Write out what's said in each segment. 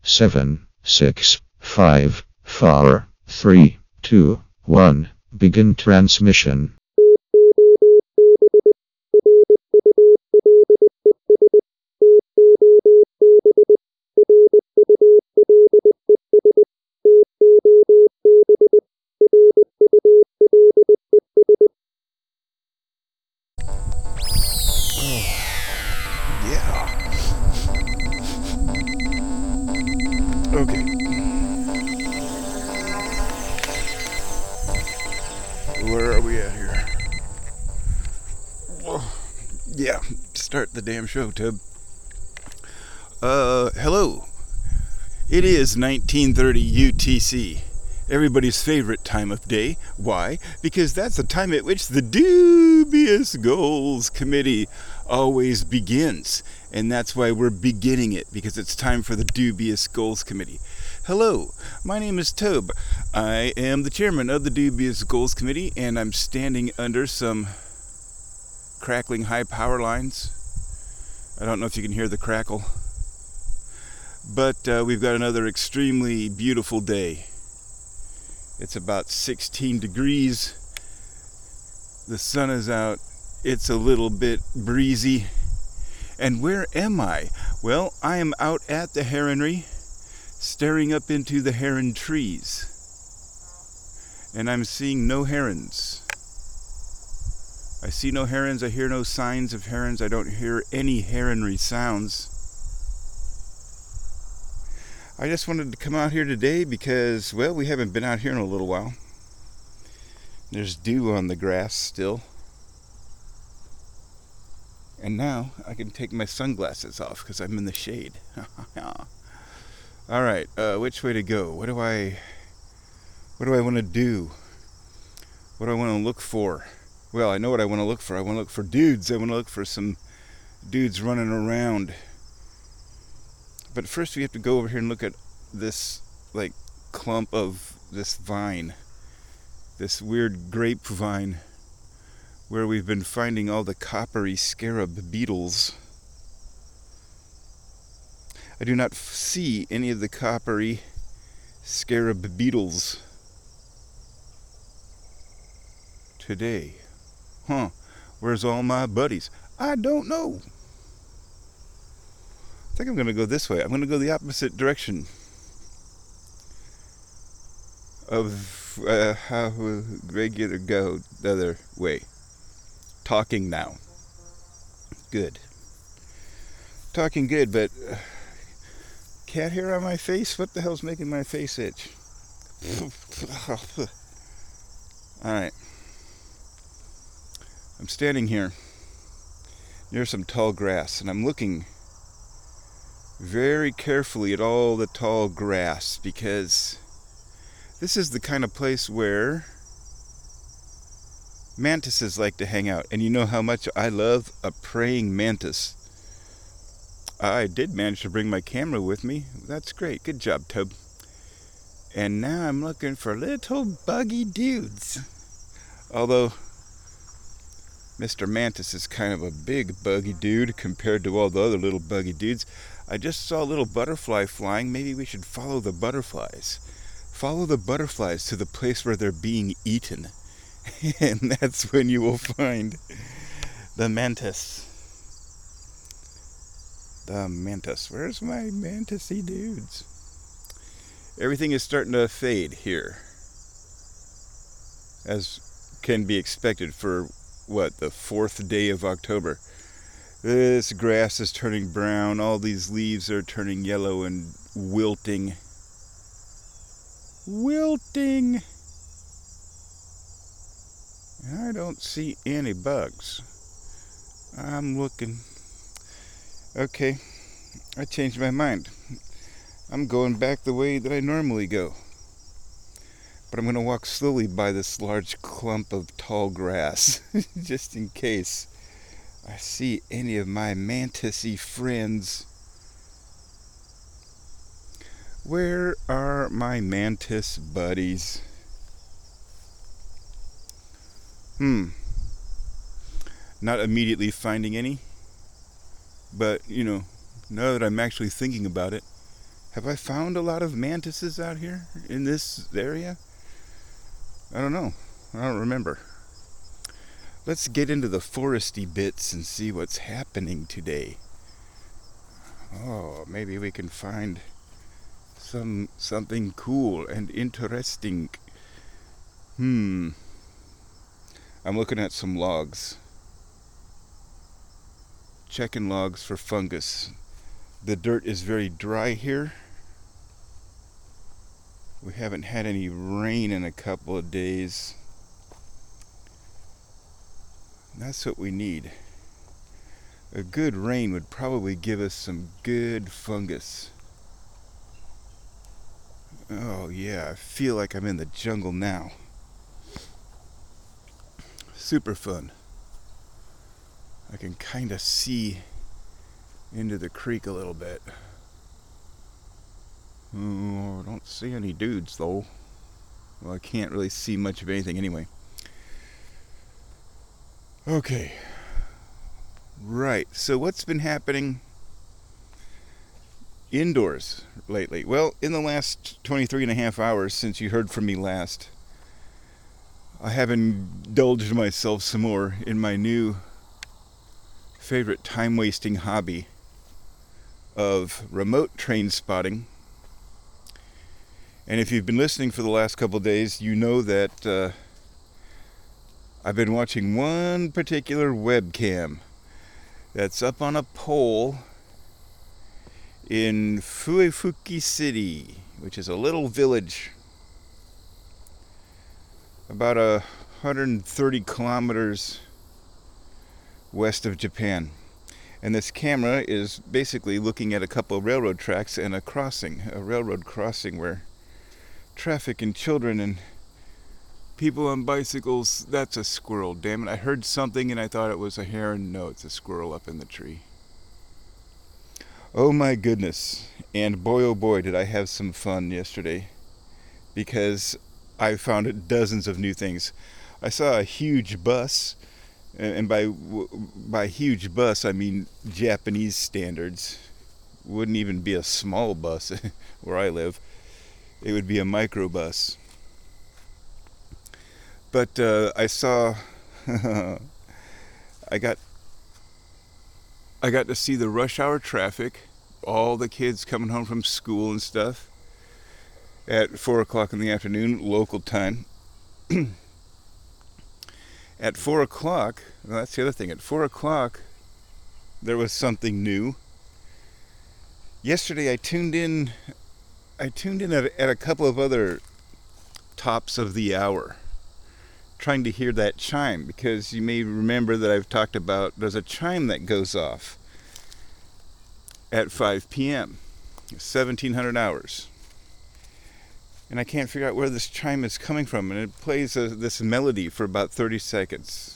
7, 6, 5, 4, 3, 2, 1. Begin transmission. Yeah. Okay. Where are we at here? Yeah. Start the damn show, Tub. Hello. It is 1930 UTC. Everybody's favorite time of day. Why? Because that's the time at which the Dubious Goals Committee always begins. And that's why we're beginning it, because it's time for the Dubious Goals Committee. Hello, my name is Tobe. I am the chairman of the Dubious Goals Committee, and I'm standing under some crackling high power lines. I don't know if you can hear the crackle. But we've got another extremely beautiful day. It's about 16 degrees. The sun is out. It's a little bit breezy. And where am I? Well, I am out at the heronry, staring up into the heron trees. And I'm seeing no herons. I see no herons. I hear no signs of herons. I don't hear any heronry sounds. I just wanted to come out here today because, well, we haven't been out here in a little while. There's dew on the grass still. And now I can take my sunglasses off because I'm in the shade. All right, which way to go? What do I want to do? What do I want to look for? Well, I know what I want to look for. I want to look for dudes. I want to look for some dudes running around. But first we have to go over here and look at this, like, clump of this vine. This weird grapevine where we've been finding all the coppery scarab beetles. I do not see any of the coppery scarab beetles today. Where's all my buddies? I don't know. I think I'm going to go this way. I'm going to go the opposite direction of how regular go the other way. Talking now. Good. Talking good, but cat hair on my face? What the hell's making my face itch? Alright. I'm standing here near some tall grass, and I'm looking very carefully at all the tall grass, because this is the kind of place where mantises like to hang out. And you know how much I love a praying mantis. I did manage to bring my camera with me. That's great. Good job, Tub. And now I'm looking for little buggy dudes. Although Mr. Mantis is kind of a big buggy dude compared to all the other little buggy dudes. I just saw a little butterfly flying. Maybe we should follow the butterflies. Follow the butterflies to the place where they're being eaten. And that's when you will find the mantis. The mantis. Where's my mantis-y dudes? Everything is starting to fade here, as can be expected for, what, the 4th day of October. This grass is turning brown. All these leaves are turning yellow and wilting. Wilting! I don't see any bugs. I'm looking. Okay, I changed my mind. I'm going back the way that I normally go. But I'm going to walk slowly by this large clump of tall grass, just in case I see any of my mantis-y friends. Where are my mantis buddies? Not immediately finding any. But, now that I'm actually thinking about it, Have I found a lot of mantises out here in this area? I don't know. I don't remember. Let's get into the foresty bits and see what's happening today. Oh, maybe we can find something cool and interesting. I'm looking at some logs. Checking logs for fungus. The dirt is very dry here. We haven't had any rain in a couple of days. That's what we need. A good rain would probably give us some good fungus. Oh yeah, I feel like I'm in the jungle now. Super fun. I can kind of see into the creek a little bit. Oh, I don't see any dudes though. Well, I can't really see much of anything anyway. Okay. Right, so what's been happening indoors lately? Well, in the last 23 and a half hours since you heard from me last, I have indulged myself some more in my new favorite time-wasting hobby of remote train spotting. And if you've been listening for the last couple of days, you know that I've been watching one particular webcam that's up on a pole in Fuefuki City, which is a little village about 130 kilometers west of Japan. And this camera is basically looking at a couple of railroad tracks and a railroad crossing where traffic and children and people on bicycles. That's a squirrel, damn it. I heard something and I thought it was a heron. No, it's a squirrel up in the tree. Oh my goodness. And boy oh boy did I have some fun yesterday, because I found dozens of new things. I saw a huge bus, and by huge bus I mean Japanese standards. Wouldn't even be a small bus where I live. It would be a microbus. But I saw, I got to see the rush hour traffic, all the kids coming home from school and stuff at 4 o'clock in the afternoon, local time. At 4 o'clock, well, that's the other thing, at 4 o'clock there was something new. Yesterday I tuned in at a couple of other tops of the hour, trying to hear that chime, because you may remember that I've talked about there's a chime that goes off at 5 p.m., 1700 hours. And I can't figure out where this chime is coming from, and it plays this melody for about 30 seconds.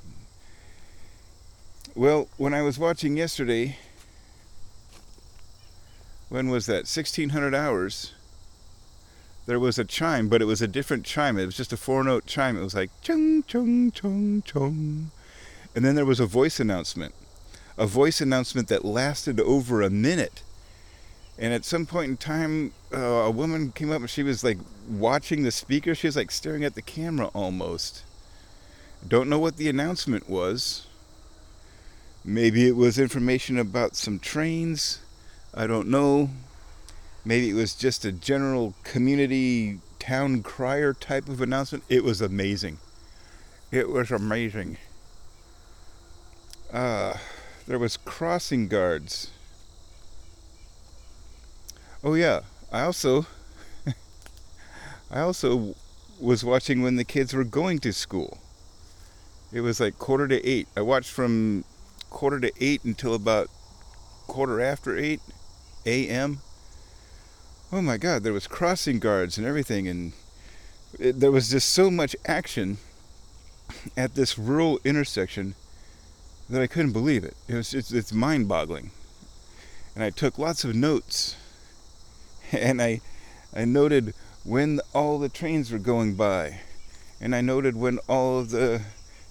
Well, when I was watching yesterday, when was that? 1600 hours. There was a chime, but it was a different chime. It was just a 4-note chime. It was like chung chung chung chung. And then there was a voice announcement. A voice announcement that lasted over a minute. And at some point in time, a woman came up and she was like watching the speaker. She was like staring at the camera almost. Don't know what the announcement was. Maybe it was information about some trains. I don't know. Maybe it was just a general community town crier type of announcement. It was amazing. It was amazing. There was crossing guards. Oh yeah, I also was watching when the kids were going to school. It was like 7:45. I watched from 7:45 until about 8:15 a.m. Oh my God, there was crossing guards and everything, and there was just so much action at this rural intersection that I couldn't believe it. It's mind-boggling. And I took lots of notes, and I noted when all the trains were going by, and I noted when all of the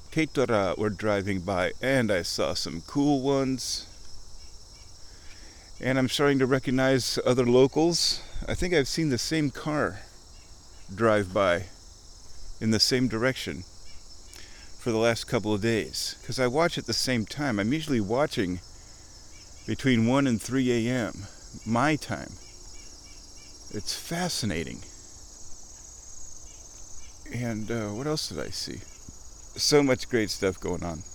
Keitora were driving by, and I saw some cool ones. And I'm starting to recognize other locals. I think I've seen the same car drive by in the same direction for the last couple of days. Because I watch at the same time. I'm usually watching between 1 and 3 a.m. my time. It's fascinating. And what else did I see? So much great stuff going on.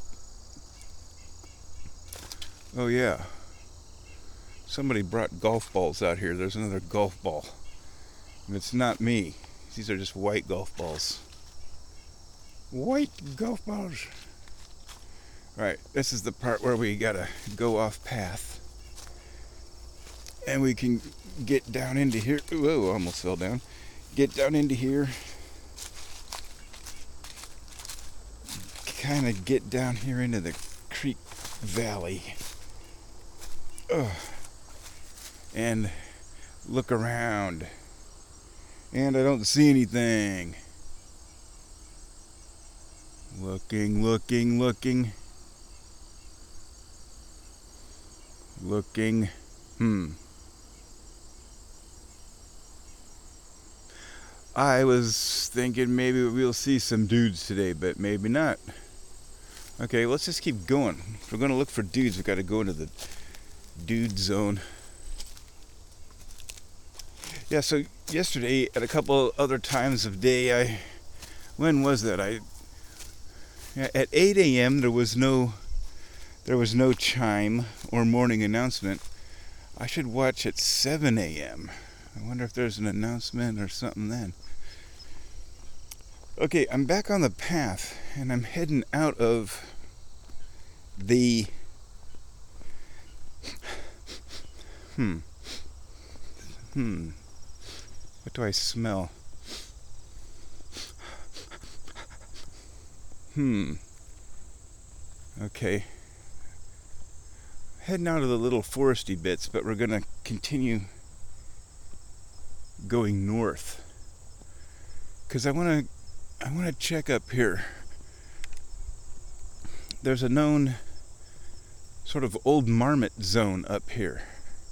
Oh yeah. Somebody brought golf balls out here. There's another golf ball. And it's not me. These are just white golf balls. White golf balls. Alright, this is the part where we gotta go off path. And we can get down into here. Whoa, almost fell down. Get down into here. Kind of get down here into the creek valley. And look around. And I don't see anything. Looking. I was thinking maybe we'll see some dudes today, but maybe not. Okay, let's just keep going. If we're going to look for dudes, we've got to go into the dude zone. Yeah, so yesterday at a couple other times of day, when was that? At 8 a.m. there was no chime or morning announcement. I should watch at 7 a.m. I wonder if there's an announcement or something then. Okay, I'm back on the path, and I'm heading out of the... What do I smell? Okay. Heading out of the little foresty bits, but we're gonna continue going north. Because I wanna check up here. There's a known sort of old marmot zone up here.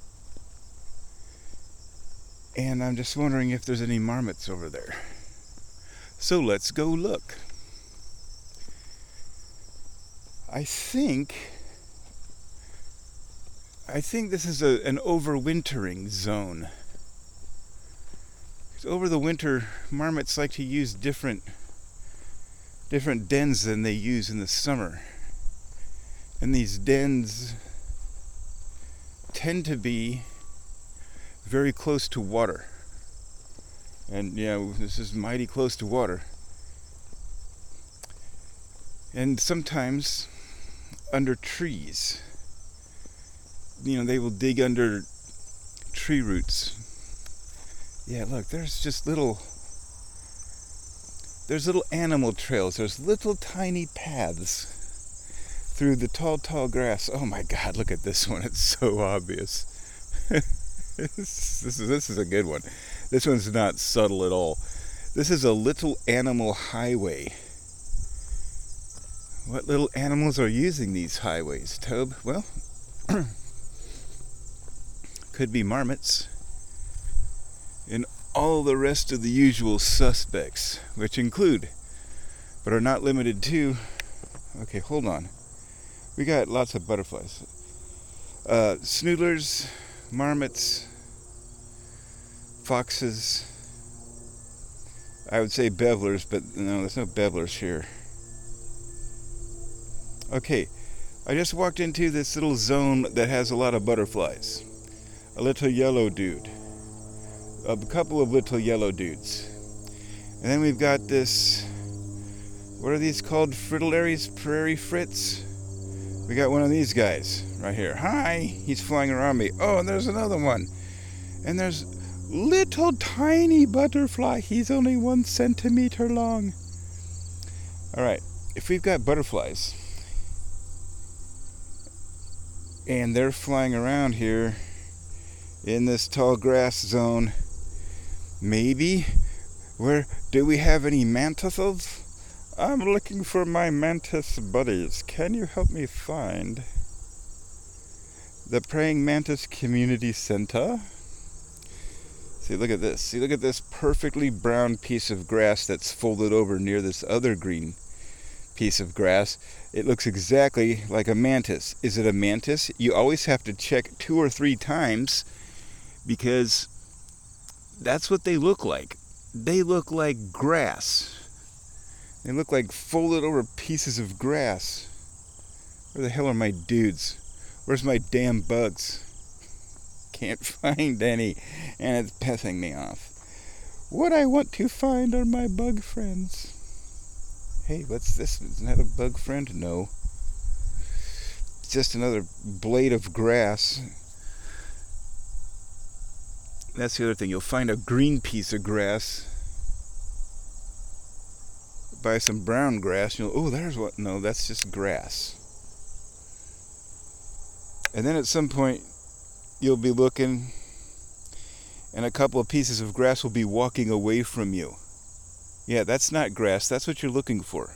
And I'm just wondering if there's any marmots over there. So let's go look. I think this is an overwintering zone. Over the winter, marmots like to use different dens than they use in the summer. And these dens tend to be very close to water. And yeah, this is mighty close to water. And sometimes under trees. They will dig under tree roots. Yeah, look, there's little animal trails. There's little tiny paths through the tall grass. Oh my God, look at this one. It's so obvious. This is a good one. This one's not subtle at all. This is a little animal highway. What little animals are using these highways, Tobe? Well, could be marmots. And all the rest of the usual suspects, which include, but are not limited to, okay, hold on. We got lots of butterflies. Snoodlers, marmots, foxes. I would say bevelers, but no, there's no bevelers here. Okay, I just walked into this little zone that has a lot of butterflies. A little yellow dude. A couple of little yellow dudes. And then we've got this, what are these called? Fritillaries, prairie frits? We got one of these guys right here. Hi! He's flying around me. Oh, and there's another one. And there's little tiny butterfly. He's only 1 centimeter long. Alright, if we've got butterflies and they're flying around here in this tall grass zone, maybe, do we have any mantises? I'm looking for my mantis buddies. Can you help me find? The Praying Mantis Community Center. See, look at this. See, look at this perfectly brown piece of grass that's folded over near this other green piece of grass. It looks exactly like a mantis. Is it a mantis? You always have to check 2 or 3 times because that's what they look like. They look like grass. They look like folded over pieces of grass. Where the hell are my dudes? Where's my damn bugs? Can't find any, and it's pissing me off. What I want to find are my bug friends. Hey, what's this? Isn't that a bug friend? No. It's just another blade of grass. That's the other thing. You'll find a green piece of grass by some brown grass. Oh, there's what? No, that's just grass. And then at some point, you'll be looking, and a couple of pieces of grass will be walking away from you. Yeah, that's not grass. That's what you're looking for.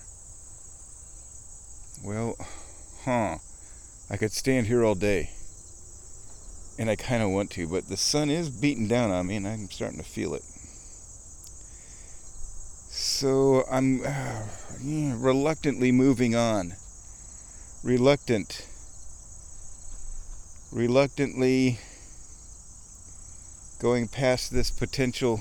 Well, I could stand here all day. And I kind of want to, but the sun is beating down on me, and I'm starting to feel it. So I'm reluctantly moving on. Reluctantly going past this potential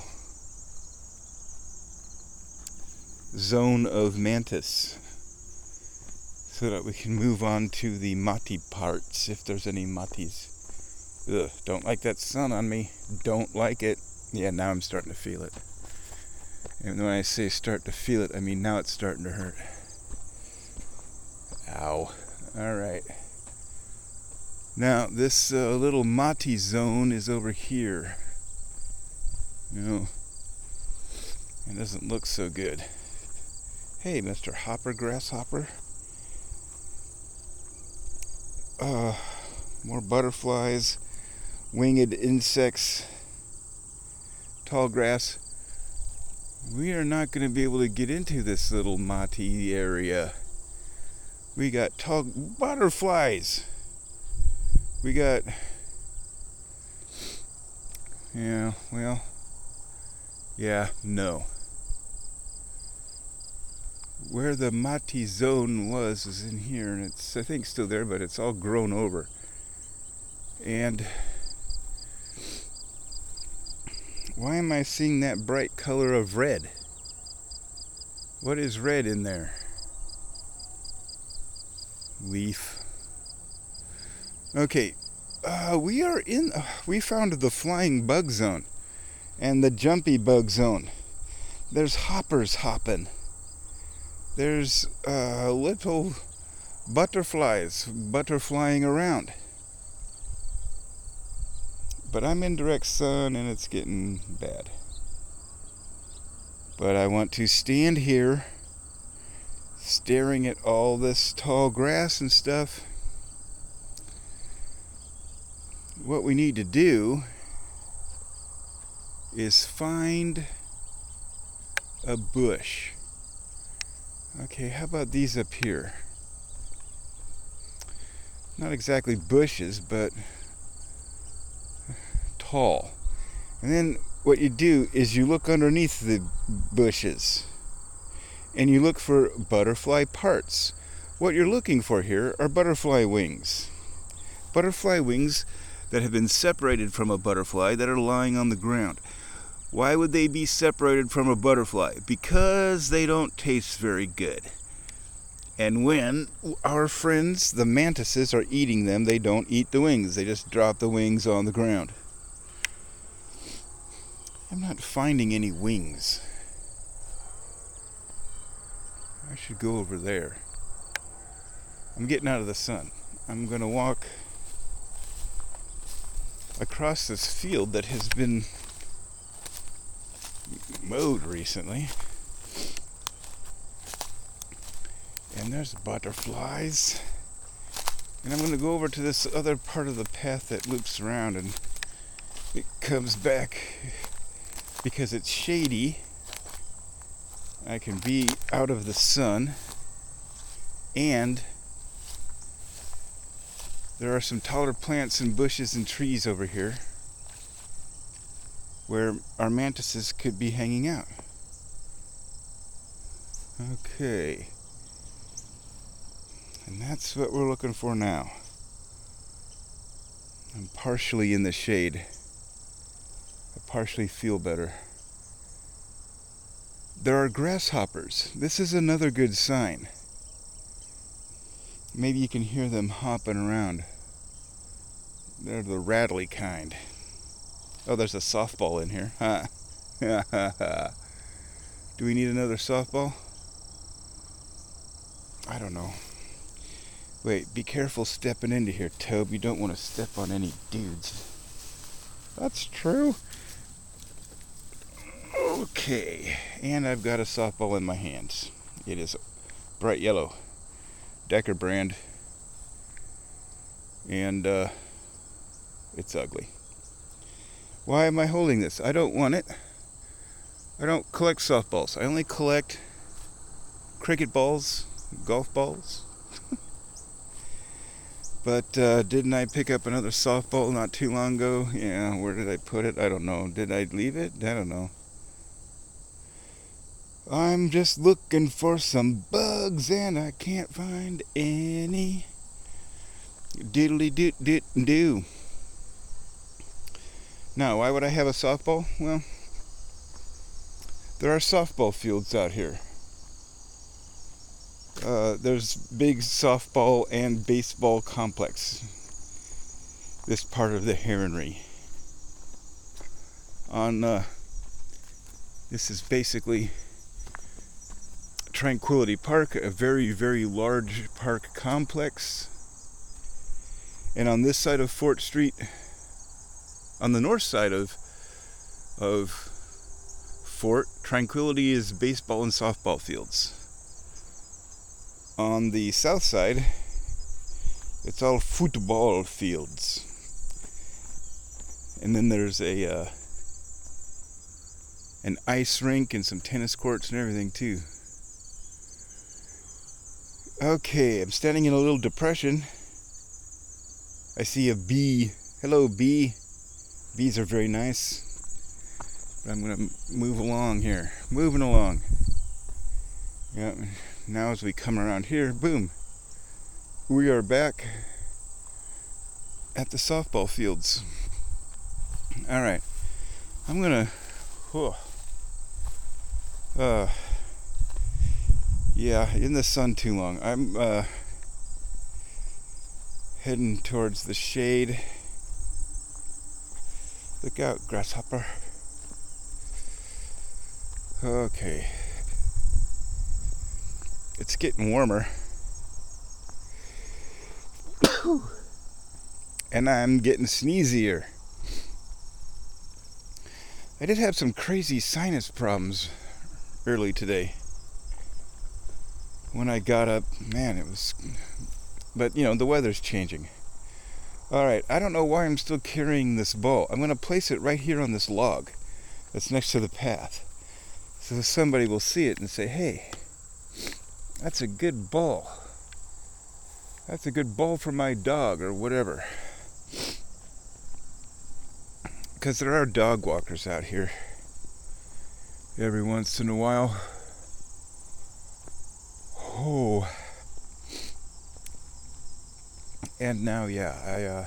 zone of mantis so that we can move on to the mati parts, if there's any matis. Ugh, don't like that sun on me. Don't like it. Yeah, now I'm starting to feel it. And when I say start to feel it, I mean now it's starting to hurt. Ow. Alright. Now, this little mati zone is over here. It doesn't look so good. Hey, Mr. Hopper Grasshopper. More butterflies, winged insects, tall grass. We are not going to be able to get into this little mati area. We got tall butterflies. We got, no. Where the mati zone was is in here, and it's, I think, still there, but it's all grown over. And why am I seeing that bright color of red? What is red in there? Leaf. Okay, we found the flying bug zone and the jumpy bug zone. There's hoppers hopping. There's little butterflies butterflying around. But I'm in direct sun and it's getting bad. But I want to stand here staring at all this tall grass and stuff. What we need to do is find a bush. Okay, how about these up here? Not exactly bushes, but tall. And then what you do is you look underneath the bushes and you look for butterfly parts. What you're looking for here are butterfly wings. Butterfly wings that have been separated from a butterfly that are lying on the ground. Why would they be separated from a butterfly? Because they don't taste very good. And when our friends, the mantises, are eating them, they don't eat the wings. They just drop the wings on the ground. I'm not finding any wings. I should go over there. I'm getting out of the sun. I'm going to walk across this field that has been mowed recently. And there's butterflies. And I'm going to go over to this other part of the path that loops around, and it comes back because it's shady. I can be out of the sun, and There are some taller plants and bushes and trees over here where our mantises could be hanging out. Okay. And that's what we're looking for now. I'm partially in the shade. I partially feel better. There are grasshoppers. This is another good sign. Maybe you can hear them hopping around. They're the rattly kind. Oh, there's a softball in here. Huh? Do we need another softball? I don't know. Wait, be careful stepping into here, Tobe. You don't want to step on any dudes. That's true. Okay, and I've got a softball in my hands. It is bright yellow, Decker brand, and it's ugly. Why am I holding this? I don't want it. I don't collect softballs. I only collect cricket balls, golf balls. But didn't I pick up another softball not too long ago? Yeah, where did I put it? I don't know. Did I leave it? I don't know. I'm just looking for some bugs and I can't find any. Diddly do. Now, why would I have a softball? Well, there are softball fields out here. There's big softball and baseball complex. This part of the Heronry. This is basically Tranquility Park, a very, very large park complex. And on this side of Fort Street, on the north side of Fort, Tranquility is baseball and softball fields. On the south side, it's all football fields. And then there's an ice rink and some tennis courts and everything too. Okay, I'm standing in a little depression. I see a bee. Hello, bee. Bees are very nice. But I'm going to move along here. Moving along. Yeah. Now as we come around here, boom. We are back at the softball fields. All right. I'm going to... yeah, in the sun too long. I'm heading towards the shade. Look out, grasshopper. Okay. It's getting warmer. And I'm getting sneezier. I did have some crazy sinus problems early today. When I got up, man, it was... But, you know, the weather's changing. Alright, I don't know why I'm still carrying this ball. I'm going to place it right here on this log that's next to the path. So somebody will see it and say, hey, that's a good ball. That's a good ball for my dog or whatever. Because there are dog walkers out here every once in a while. Oh. And now, yeah, I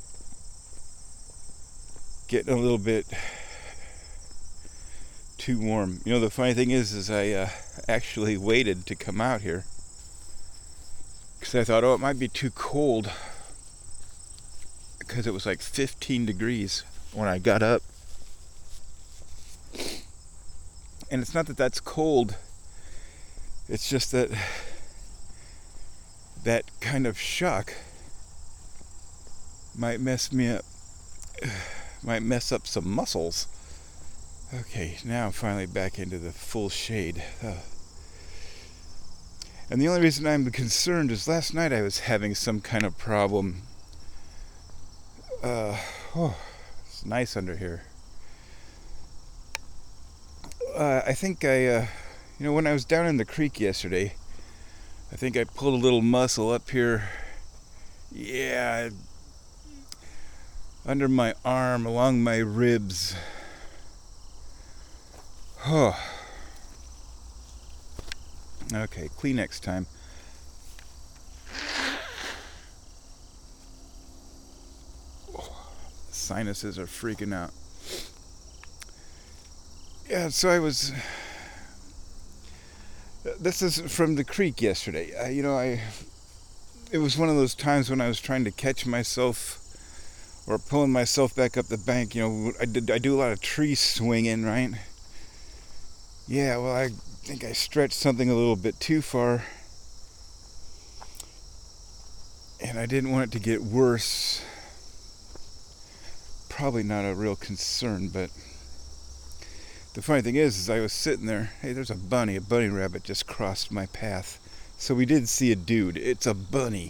getting a little bit too warm. You know, the funny thing is I actually waited to come out here because I thought, oh, it might be too cold, because it was like 15 degrees when I got up. And it's not that that's cold. It's just that that kind of shock might mess me up, might mess up some muscles. Okay, now I'm finally back into the full shade. And the only reason I'm concerned is last night I was having some kind of problem. It's nice under here. I think when I was down in the creek yesterday, I think I pulled a little muscle up here Yeah, under my arm, along my ribs. Oh. Okay, Kleenex time. Sinuses are freaking out. Yeah, so this is from the creek yesterday. It was one of those times when I was trying to catch myself or pulling myself back up the bank. I do a lot of tree swinging, right? Yeah, well, I think I stretched something a little bit too far. And I didn't want it to get worse. Probably not a real concern, but the funny thing is I was sitting there. Hey, there's a bunny rabbit just crossed my path. So we did see a dude. It's a bunny.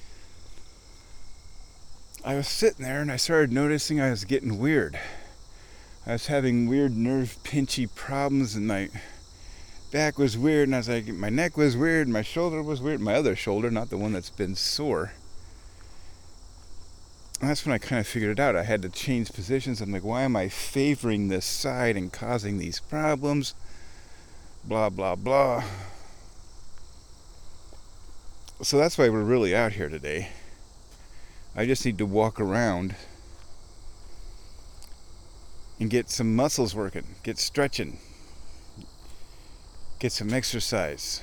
I was sitting there and I started noticing I was getting weird. I was having weird nerve pinchy problems, and my back was weird, and I was like, my neck was weird, my shoulder was weird, my other shoulder, not the one that's been sore. And that's when I kind of figured it out. I had to change positions. I'm like, why am I favoring this side and causing these problems? Blah, blah, blah. So that's why we're really out here today. I just need to walk around and get some muscles working, get stretching, get some exercise.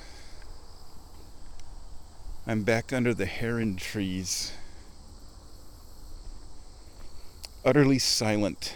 I'm back under the heron trees. Utterly silent.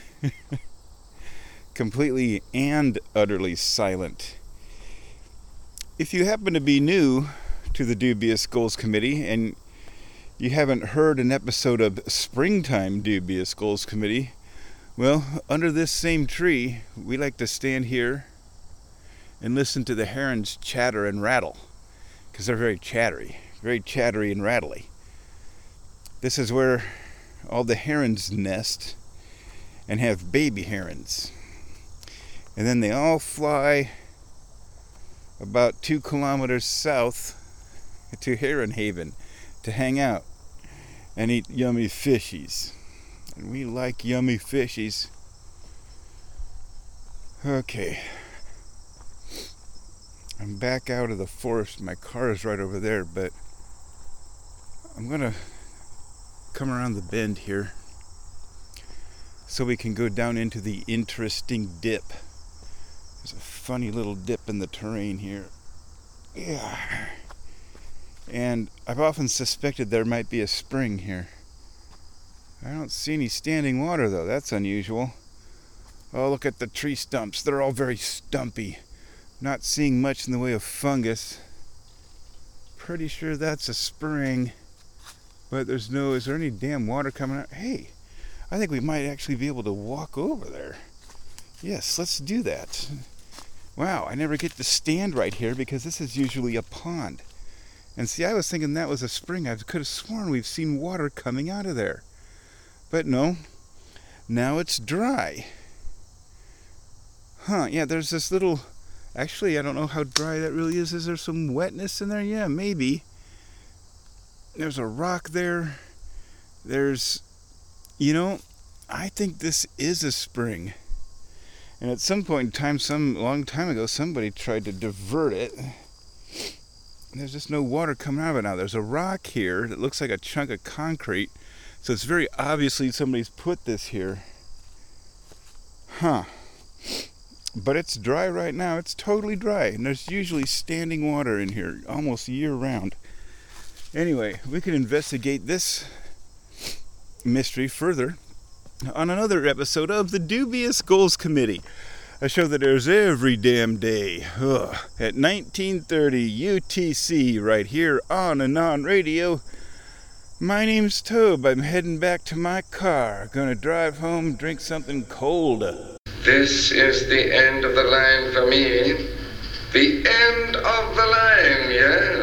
Completely and utterly silent. If you happen to be new to the Dubious Goals Committee and you haven't heard an episode of Springtime Dubious Goals Committee, well, under this same tree, we like to stand here and listen to the herons chatter and rattle, because they're very chattery and rattly. This is where all the herons nest and have baby herons. And then they all fly about 2 kilometers south to Heron Haven to hang out and eat yummy fishies. And we like yummy fishies. Okay. I'm back out of the forest. My car is right over there, but I'm gonna come around the bend here so we can go down into the interesting dip. There's a funny little dip in the terrain here. Yeah. And I've often suspected there might be a spring here. I don't see any standing water, though. That's unusual. Oh, look at the tree stumps. They're all very stumpy. Not seeing much in the way of fungus. Pretty sure that's a spring. But is there any damn water coming out? Hey, I think we might actually be able to walk over there. Yes, let's do that. Wow, I never get to stand right here because this is usually a pond. And see, I was thinking that was a spring. I could have sworn we've seen water coming out of there. But no, now it's dry. Huh, yeah, there's this little... Actually, I don't know how dry that really is. Is there some wetness in there? Yeah, maybe. There's a rock there. There's... I think this is a spring. And at some point in time, long time ago, somebody tried to divert it. And there's just no water coming out of it now. There's a rock here that looks like a chunk of concrete. So it's very obviously somebody's put this here. Huh. But it's dry right now. It's totally dry. And there's usually standing water in here almost year round. Anyway, we can investigate this mystery further on another episode of the Dubious Goals Committee. A show that airs every damn day at 1930 UTC right here on Anon Radio. My name's Tobe. I'm heading back to my car. Gonna drive home, drink something cold. This is the end of the line for me. The end of the line, yes.